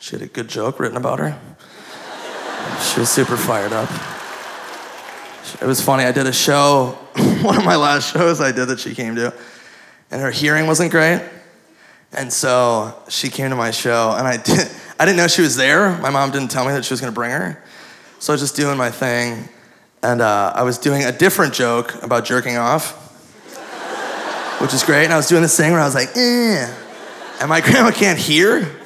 She had a good joke written about her. She was super fired up. It was funny, I did a show, one of my last shows I did that she came to, and her hearing wasn't great. And so she came to my show, and I didn't know she was there. My mom didn't tell me that she was gonna bring her. So I was just doing my thing, and I was doing a different joke about jerking off, which is great. And I was doing this thing where I was like, eh. And my grandma can't hear.